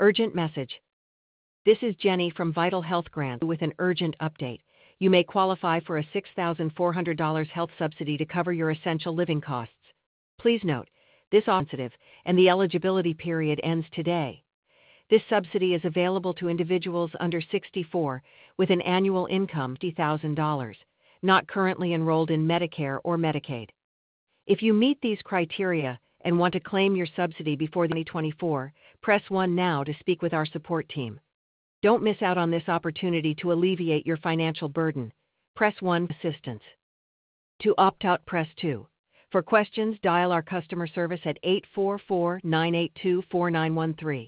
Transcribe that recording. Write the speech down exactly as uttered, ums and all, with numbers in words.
Urgent message. This is Jenny from Vital Health Grant with an urgent update. You may qualify for a six thousand four hundred dollars health subsidy to cover your essential living costs. Please note, this is sensitive, and the eligibility period ends today. This subsidy is available to individuals under sixty-four with an annual income of fifty thousand dollars, not currently enrolled in Medicare or Medicaid. If you meet these criteria and want to claim your subsidy before twenty twenty-four, press one now to speak with our support team. Don't miss out on this opportunity to alleviate your financial burden. Press one for assistance. To opt out, press two. For questions, dial our customer service at eight four four, nine eight two, four nine one three.